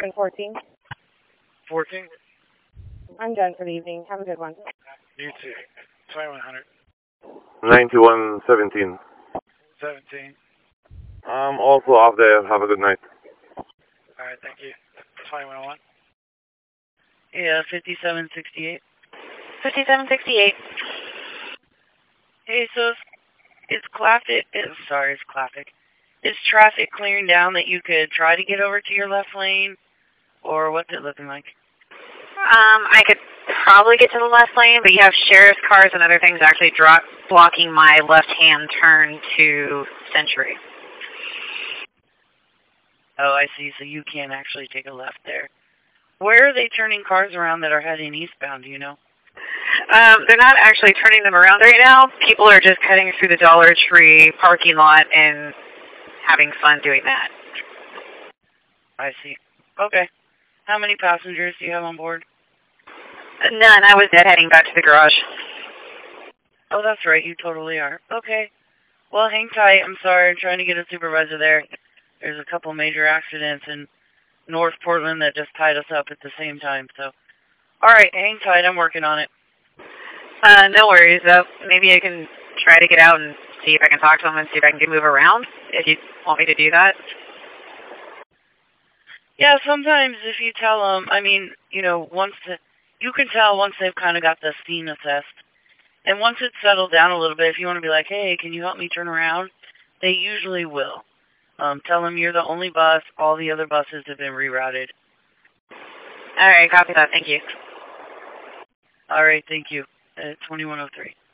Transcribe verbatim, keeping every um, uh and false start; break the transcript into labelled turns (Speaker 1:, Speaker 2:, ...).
Speaker 1: seven fourteen.
Speaker 2: fourteen?
Speaker 1: I'm done for the evening. Have a good one.
Speaker 2: You too. twenty-one hundred.
Speaker 3: ninety-one seventeen.
Speaker 2: seventeen.
Speaker 3: I'm also off there. Have a good night.
Speaker 2: Alright, thank you. twenty-one oh one.
Speaker 4: Yeah, fifty-seven sixty-eight.
Speaker 1: fifty-seven sixty-eight.
Speaker 4: Hey, so it's, it's traffic. It's, sorry, it's traffic. Is traffic clearing down that you could try to get over to your left lane? Or what's it looking like?
Speaker 1: Um, I could probably get to the left lane, but you have sheriff's cars and other things actually drop, blocking my left-hand turn to Century.
Speaker 4: Oh, I see. So you can't actually take a left there. Where are they turning cars around that are heading eastbound, do you know?
Speaker 1: Um, they're not actually turning them around right now. People are just cutting through the Dollar Tree parking lot and having fun doing that.
Speaker 4: I see. Okay. How many passengers do you have on board?
Speaker 1: None. I was dead heading back to the garage.
Speaker 4: Oh, that's right. You totally are. Okay. Well, hang tight. I'm sorry. I'm trying to get a supervisor there. There's a couple major accidents in North Portland that just tied us up at the same time. So, all right. Hang tight. I'm working on it.
Speaker 1: Uh, no worries. Uh, maybe I can try to get out and see if I can talk to them and see if I can get move around, if you want me to do that.
Speaker 4: Yeah, sometimes if you tell them, I mean, you know, once the, you can tell once they've kind of got the scene assessed. And once it's settled down a little bit, if you want to be like, hey, can you help me turn around? They usually will. Um, tell them you're the only bus. All the other buses have been rerouted.
Speaker 1: All right, copy that. Thank you.
Speaker 4: All right, thank you. Uh, twenty-one oh three.